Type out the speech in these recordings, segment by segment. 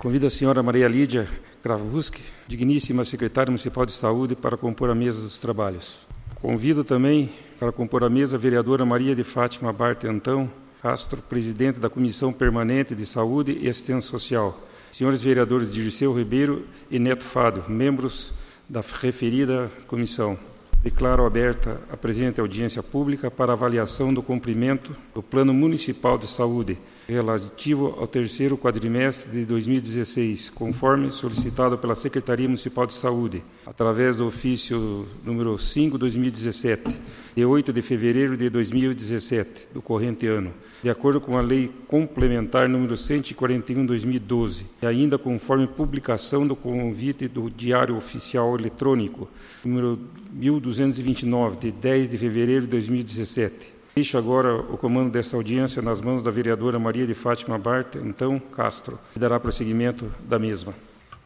Convido a senhora Maria Lídia Kravutski, digníssima secretária municipal de saúde, para compor a mesa dos trabalhos. Convido também para compor a mesa a vereadora Maria de Fátima Barte Antão Castro, presidente da Comissão Permanente de Saúde e Assistência Social. Senhores vereadores Dirceu Ribeiro e Neto Fádio, membros da referida comissão. Declaro aberta a presente audiência pública para avaliação do cumprimento do Plano Municipal de Saúde relativo ao terceiro quadrimestre de 2016, conforme solicitado pela Secretaria Municipal de Saúde, através do ofício número 5/2017, de 8 de fevereiro de 2017, do corrente ano, de acordo com a Lei Complementar número 141/2012, e ainda conforme publicação do convite do Diário Oficial Eletrônico, número 1229, de 10 de fevereiro de 2017. Deixo agora o comando dessa audiência nas mãos da vereadora Maria de Fátima Barte Antão Castro, que dará prosseguimento da mesma.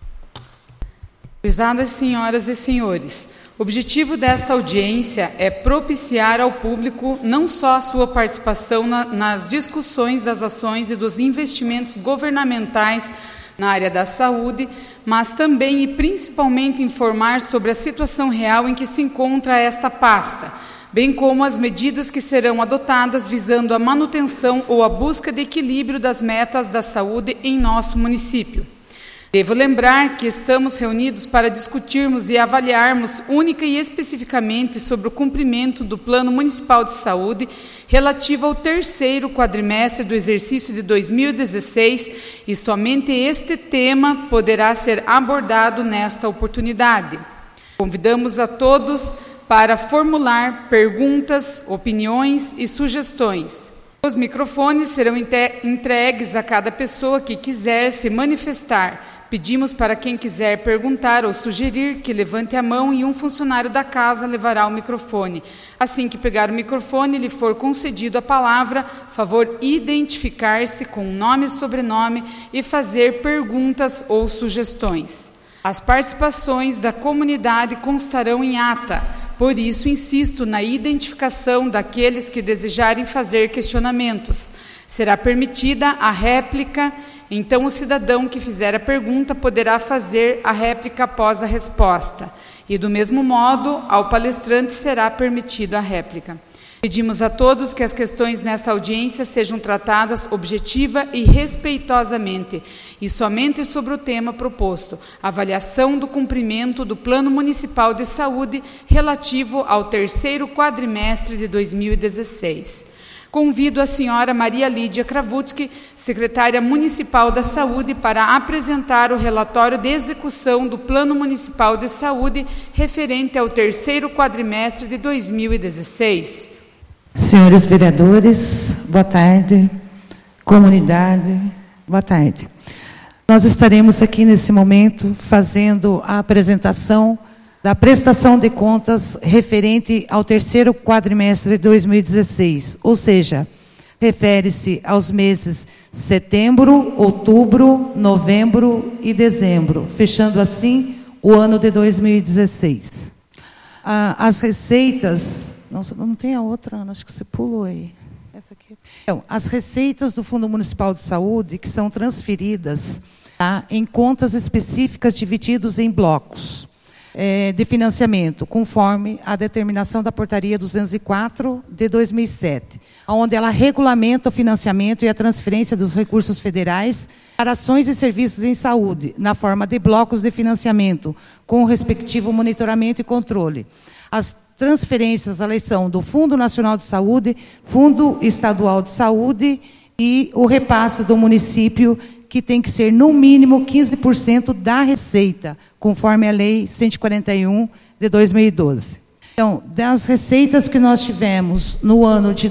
Prezadas senhoras e senhores, o objetivo desta audiência é propiciar ao público não só a sua participação nas discussões das ações e dos investimentos governamentais na área da saúde, mas também e principalmente informar sobre a situação real em que se encontra esta pasta, bem como as medidas que serão adotadas visando a manutenção ou a busca de equilíbrio das metas da saúde em nosso município. Devo lembrar que estamos reunidos para discutirmos e avaliarmos única e especificamente sobre o cumprimento do Plano Municipal de Saúde relativo ao terceiro quadrimestre do exercício de 2016, e somente este tema poderá ser abordado nesta oportunidade. Convidamos a todos para formular perguntas, opiniões e sugestões. Os microfones serão entregues a cada pessoa que quiser se manifestar. Pedimos para quem quiser perguntar ou sugerir que levante a mão e um funcionário da casa levará o microfone. Assim que pegar o microfone e lhe for concedido a palavra, favor identificar-se com nome e sobrenome e fazer perguntas ou sugestões. As participações da comunidade constarão em ata. Por isso, insisto na identificação daqueles que desejarem fazer questionamentos. Será permitida a réplica, então o cidadão que fizer a pergunta poderá fazer a réplica após a resposta. E, do mesmo modo, ao palestrante será permitida a réplica. Pedimos a todos que as questões nessa audiência sejam tratadas objetiva e respeitosamente, e somente sobre o tema proposto, avaliação do cumprimento do Plano Municipal de Saúde relativo ao terceiro quadrimestre de 2016. Convido a senhora Maria Lídia Kravutski, secretária municipal da Saúde, para apresentar o relatório de execução do Plano Municipal de Saúde referente ao terceiro quadrimestre de 2016. Senhores vereadores, boa tarde. Comunidade, boa tarde. Nós estaremos aqui nesse momento fazendo a apresentação da prestação de contas referente ao terceiro quadrimestre de 2016, ou seja, refere-se aos meses setembro, outubro, novembro e dezembro, fechando assim o ano de 2016. As receitas... Não tem a outra, Ana, acho que você pulou aí. Essa aqui. Então, as receitas do Fundo Municipal de Saúde, que são transferidas em contas específicas divididos em blocos de financiamento, conforme a determinação da Portaria 204 de 2007, onde ela regulamenta o financiamento e a transferência dos recursos federais para ações e serviços em saúde, na forma de blocos de financiamento, com o respectivo monitoramento e controle. As transferências, elas são do Fundo Nacional de Saúde, Fundo Estadual de Saúde e o repasse do município, que tem que ser, no mínimo, 15% da receita, conforme a Lei 141 de 2012. Então, das receitas que nós tivemos no ano de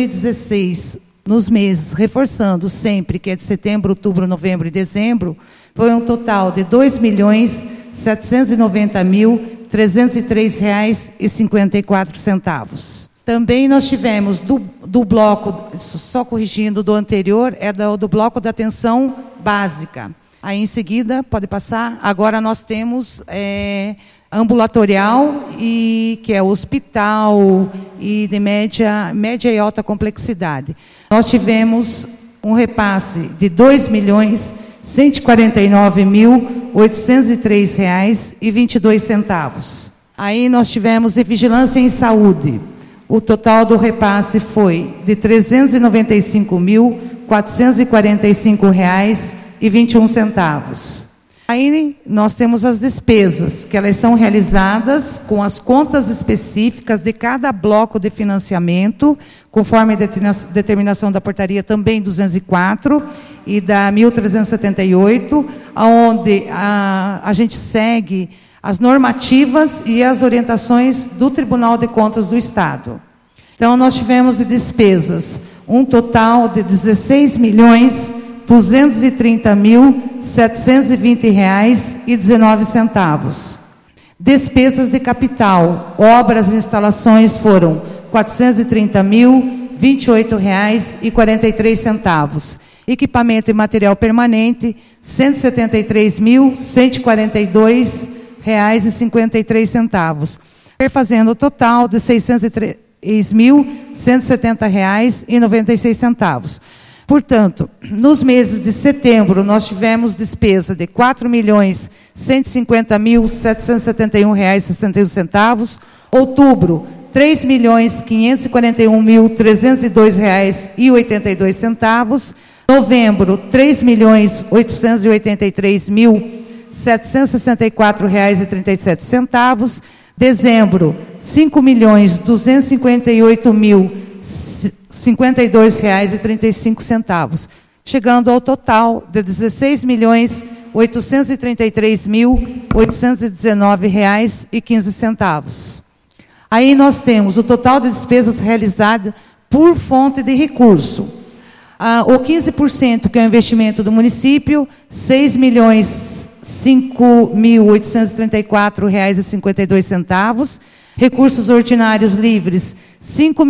2016, nos meses, reforçando sempre que é de setembro, outubro, novembro e dezembro, foi um total de R$ 2.790.303,54. Também nós tivemos do bloco, só corrigindo do anterior, do bloco da atenção básica. Aí em seguida, pode passar, agora nós temos ambulatorial, que é hospital e de média e alta complexidade. Nós tivemos um repasse de R$ 149.803,22. Aí nós tivemos de vigilância em saúde. O total do repasse foi de R$ 395.445,21. Aí nós temos as despesas, que elas são realizadas com as contas específicas de cada bloco de financiamento, conforme a determinação da portaria também 204 e da 1378, onde a gente segue as normativas e as orientações do Tribunal de Contas do Estado. Então, nós tivemos de despesas um total de R$ 16.230.720,19. Despesas de capital, obras e instalações foram R$ 430.028,43. Equipamento e material permanente, R$ 173.142,53, fazendo o total de R$ 603.170,96. Portanto, nos meses de setembro, nós tivemos despesa de R$ 4.150.771,61. Outubro, R$ 3.541.302,82. Novembro, R$ 3.883.764,37. Dezembro, R$ 5.258.052,35, chegando ao total de R$ 16.833.819,15. Aí nós temos o total de despesas realizadas por fonte de recurso. O 15%, que é o investimento do município, R$ 6.5.834,52. Recursos ordinários livres, R$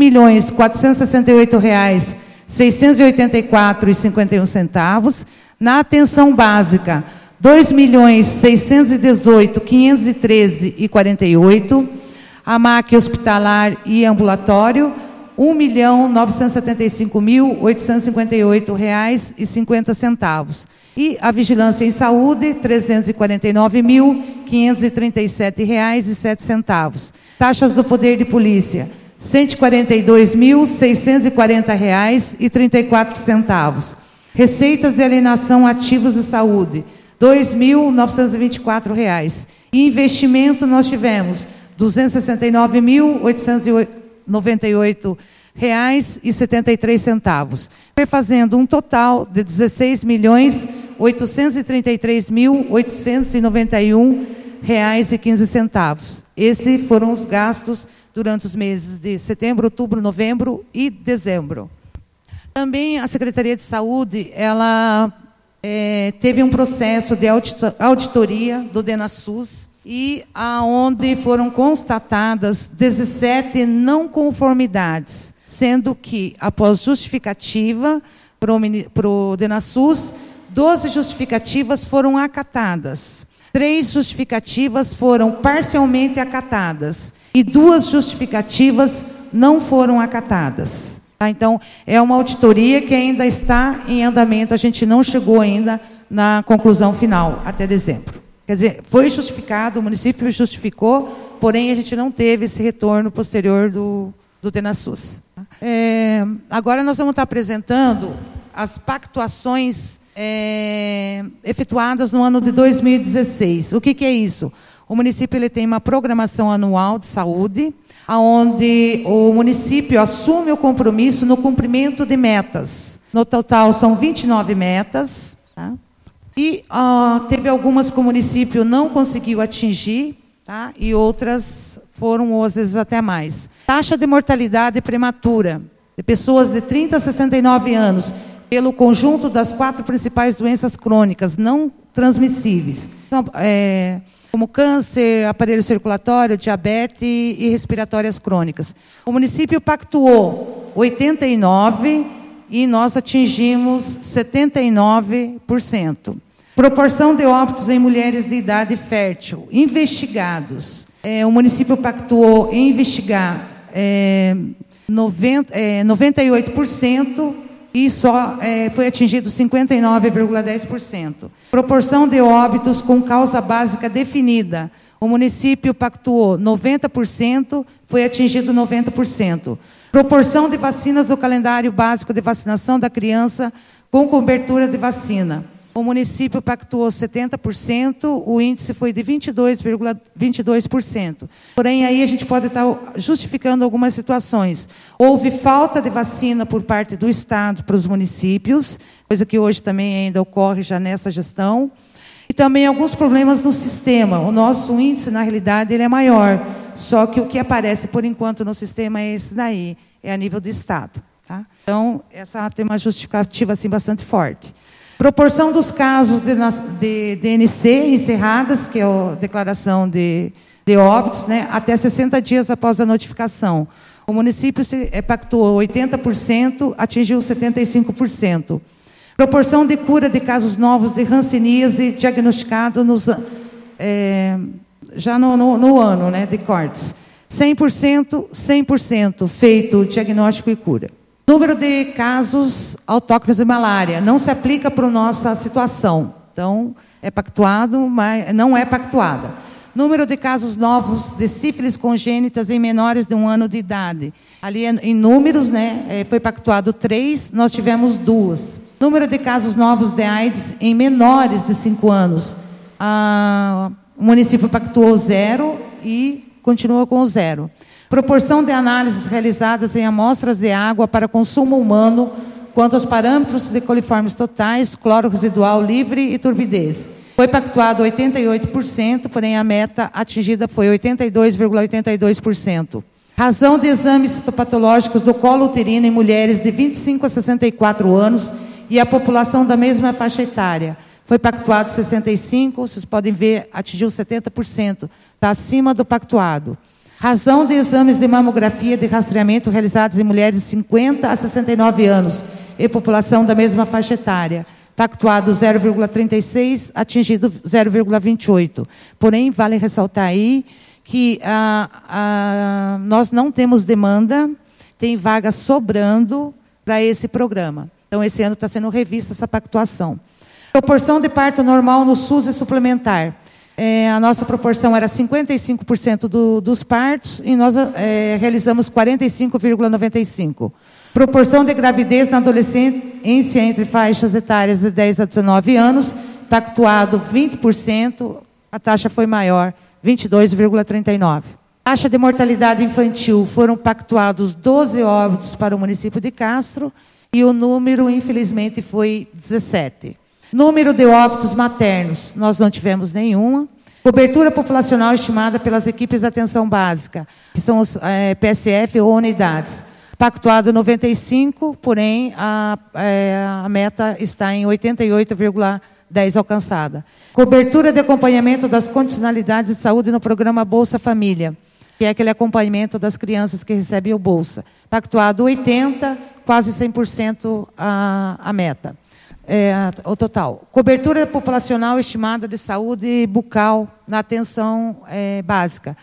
5.468,684,51. Na atenção básica, R$ 2.618.513,48. A MAC hospitalar e ambulatório, R$ 1.975.858,50. E a vigilância em saúde, R$ 349.537,07. Taxas do poder de polícia, R$ 142.640,34. Receitas de alienação ativos de saúde, R$ 2.924. E investimento nós tivemos R$ 269.898,73, fazendo um total de R$ 16.833.891,15. Esses foram os gastos durante os meses de setembro, outubro, novembro e dezembro. Também a Secretaria de Saúde, ela teve um processo de auditoria do DENASUS, e aonde foram constatadas 17 não conformidades, sendo que, após justificativa para o DENASUS, 12 justificativas foram acatadas. 3 justificativas foram parcialmente acatadas e 2 justificativas não foram acatadas. Tá? Então, é uma auditoria que ainda está em andamento, a gente não chegou ainda na conclusão final, até dezembro. Quer dizer, foi justificado, o município justificou, porém a gente não teve esse retorno posterior do DENASUS. Agora nós vamos estar apresentando as pactuações efetuadas no ano de 2016. O que é isso? O município ele tem uma programação anual de saúde, onde o município assume o compromisso no cumprimento de metas. No total são 29 metas, tá? E teve algumas que o município não conseguiu atingir, tá? E outras foram, às vezes, até mais. Taxa de mortalidade prematura de pessoas de 30 a 69 anos, pelo conjunto das 4 principais doenças crônicas não transmissíveis, como câncer, aparelho circulatório, diabetes e respiratórias crônicas. O município pactuou 89 e nós atingimos 79%. Proporção de óbitos em mulheres de idade fértil, investigados. O município pactuou em investigar 98% e só foi atingido 59,10%. Proporção de óbitos com causa básica definida. O município pactuou 90%, foi atingido 90%. Proporção de vacinas do calendário básico de vacinação da criança com cobertura de vacina. O município pactuou 70%, o índice foi de 22,22%. Porém, aí a gente pode estar justificando algumas situações. Houve falta de vacina por parte do Estado para os municípios, coisa que hoje também ainda ocorre já nessa gestão. E também alguns problemas no sistema. O nosso índice, na realidade, ele é maior. Só que o que aparece, por enquanto, no sistema é esse daí, é a nível do Estado. Tá? Então, essa tem uma justificativa assim, bastante forte. Proporção dos casos de DNC encerradas, que é a declaração de óbitos, né, até 60 dias após a notificação. O município pactuou 80%, atingiu 75%. Proporção de cura de casos novos de hanseníase diagnosticado já no ano, né, de cortes. 100% feito o diagnóstico e cura. Número de casos autóctones de malária. Não se aplica para a nossa situação. Então, é pactuado, mas não é pactuada. Número de casos novos de sífilis congênitas em menores de 1 ano de idade. Ali, em números, né, foi pactuado 3, nós tivemos 2. Número de casos novos de AIDS em menores de 5 anos. O município pactuou 0 e continua com o 0. Proporção de análises realizadas em amostras de água para consumo humano quanto aos parâmetros de coliformes totais, cloro residual livre e turbidez. Foi pactuado 88%, porém a meta atingida foi 82,82%. Razão de exames citopatológicos do colo uterino em mulheres de 25 a 64 anos e a população da mesma faixa etária. Foi pactuado 65%, vocês podem ver, atingiu 70%, está acima do pactuado. Razão de exames de mamografia de rastreamento realizados em mulheres de 50 a 69 anos e população da mesma faixa etária. Pactuado 0,36, atingido 0,28. Porém, vale ressaltar aí que nós não temos demanda, tem vaga sobrando para esse programa. Então, esse ano está sendo revista essa pactuação. Proporção de parto normal no SUS e suplementar. A nossa proporção era 55% dos partos e nós realizamos 45,95%. Proporção de gravidez na adolescência entre faixas etárias de 10 a 19 anos, pactuado 20%, a taxa foi maior, 22,39%. Taxa de mortalidade infantil, foram pactuados 12 óbitos para o município de Castro e o número, infelizmente, foi 17. Número de óbitos maternos, nós não tivemos nenhuma. Cobertura populacional estimada pelas equipes de atenção básica, que são os PSF ou unidades. Pactuado 95, porém a meta está em 88,10 alcançada. Cobertura de acompanhamento das condicionalidades de saúde no programa Bolsa Família, que é aquele acompanhamento das crianças que recebem o Bolsa. Pactuado 80, quase 100% a meta. O total. Cobertura populacional estimada de saúde bucal na atenção básica.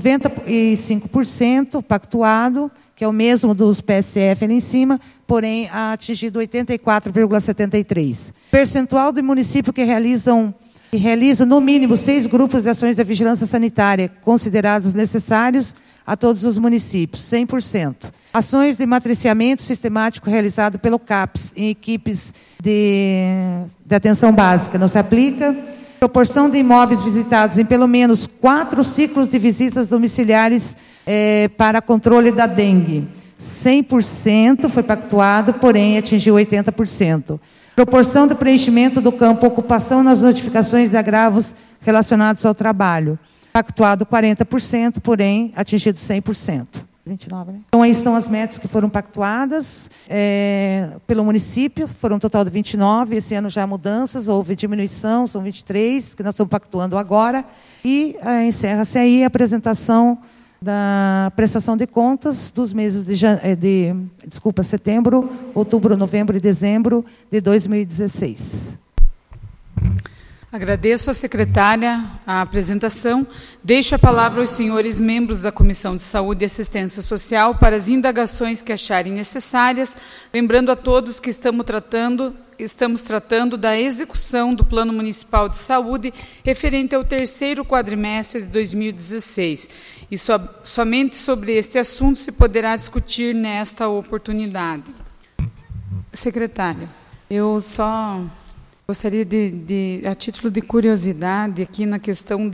95% pactuado, que é o mesmo dos PSF ali em cima, porém atingido 84,73%. Percentual do município que realiza no mínimo 6 grupos de ações de vigilância sanitária, considerados necessários a todos os municípios, 100%. Ações de matriciamento sistemático realizado pelo CAPS em equipes de atenção básica, não se aplica. Proporção de imóveis visitados em pelo menos 4 ciclos de visitas domiciliares para controle da dengue. 100% foi pactuado, porém atingiu 80%. Proporção de preenchimento do campo ocupação nas notificações de agravos relacionados ao trabalho. Pactuado 40%, porém atingido 100%. 29, né? Então, aí estão as metas que foram pactuadas pelo município, foram um total de 29, esse ano já há mudanças, houve diminuição, são 23, que nós estamos pactuando agora, e encerra-se aí a apresentação da prestação de contas dos meses de setembro, outubro, novembro e dezembro de 2016. Agradeço à secretária a apresentação. Deixo a palavra aos senhores membros da Comissão de Saúde e Assistência Social para as indagações que acharem necessárias, lembrando a todos que estamos tratando da execução do Plano Municipal de Saúde referente ao terceiro quadrimestre de 2016. E somente sobre este assunto se poderá discutir nesta oportunidade. Secretária, eu só gostaria a título de curiosidade, aqui na questão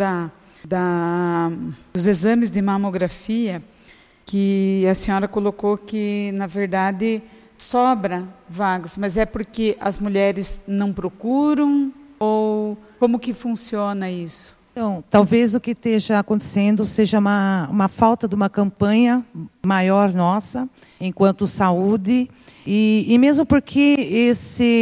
dos exames de mamografia, que a senhora colocou que, na verdade, sobra vagas, mas é porque as mulheres não procuram ou como que funciona isso? Então, talvez o que esteja acontecendo seja uma falta de uma campanha maior nossa, enquanto saúde, e mesmo porque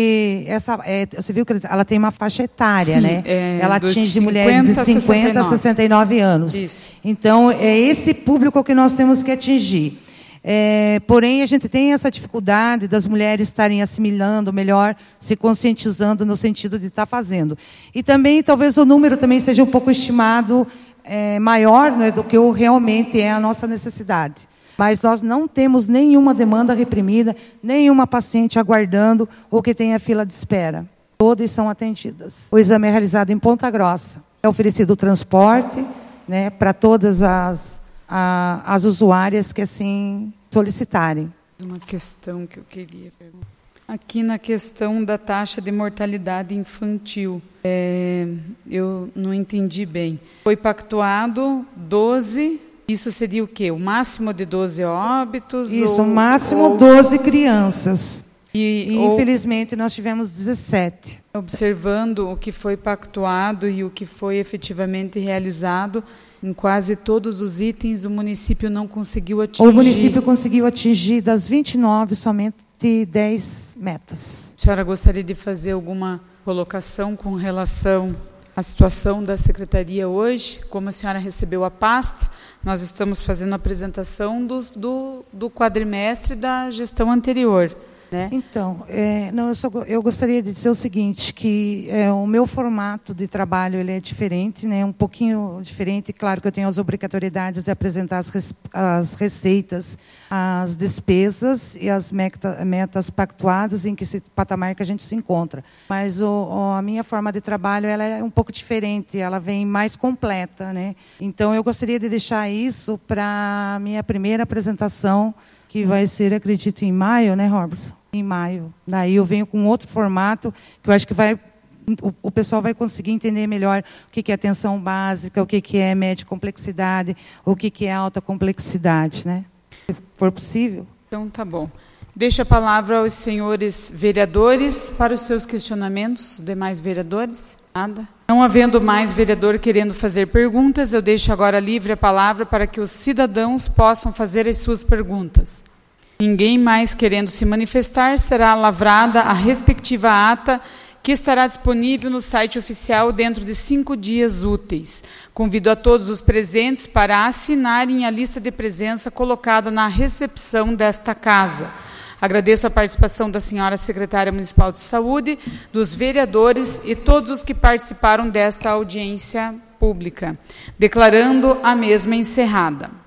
você viu que ela tem uma faixa etária, sim, né? Ela atinge mulheres de 50 a 69 anos. Isso. Então, é esse público que nós temos que atingir. Porém, a gente tem essa dificuldade das mulheres estarem assimilando melhor, se conscientizando no sentido de estar fazendo. E também, talvez o número também seja um pouco estimado maior, né, do que realmente é a nossa necessidade. Mas nós não temos nenhuma demanda reprimida, nenhuma paciente aguardando ou que tenha fila de espera. Todas são atendidas. O exame é realizado em Ponta Grossa. É oferecido o transporte, né, para todas as usuárias que assim solicitarem. Uma questão que eu queria perguntar. Aqui na questão da taxa de mortalidade infantil, eu não entendi bem. Foi pactuado 12, isso seria o quê? O máximo de 12 óbitos? Isso, o máximo 12 crianças. E infelizmente nós tivemos 17. Observando o que foi pactuado e o que foi efetivamente realizado, em quase todos os itens, o município não conseguiu atingir. O município conseguiu atingir das 29 somente 10 metas. A senhora gostaria de fazer alguma colocação com relação à situação da secretaria hoje? Como a senhora recebeu a pasta, nós estamos fazendo a apresentação do quadrimestre da gestão anterior. Né? Então, eu gostaria de dizer o seguinte, que o meu formato de trabalho ele é diferente, né, um pouquinho diferente. Claro que eu tenho as obrigatoriedades de apresentar as receitas, as despesas e as metas pactuadas em que esse patamar que a gente se encontra. Mas a minha forma de trabalho ela é um pouco diferente, ela vem mais completa. Né? Então, eu gostaria de deixar isso para a minha primeira apresentação, que vai ser, acredito, em maio, né, Robson? Em maio. Daí eu venho com outro formato, que eu acho que o pessoal vai conseguir entender melhor o que é atenção básica, o que é média complexidade, o que é alta complexidade, né? Se for possível. Então, tá bom. Deixo a palavra aos senhores vereadores para os seus questionamentos. Demais vereadores? Nada. Não havendo mais vereador querendo fazer perguntas, eu deixo agora livre a palavra para que os cidadãos possam fazer as suas perguntas. Ninguém mais querendo se manifestar, será lavrada a respectiva ata, que estará disponível no site oficial dentro de 5 dias úteis. Convido a todos os presentes para assinarem a lista de presença colocada na recepção desta casa. Agradeço a participação da senhora secretária municipal de saúde, dos vereadores e todos os que participaram desta audiência pública, declarando a mesma encerrada.